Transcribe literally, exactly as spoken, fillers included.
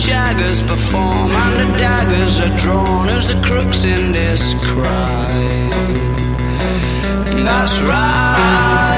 shaggers perform and the daggers are drawn. Who's the crooks in this crime? That's right.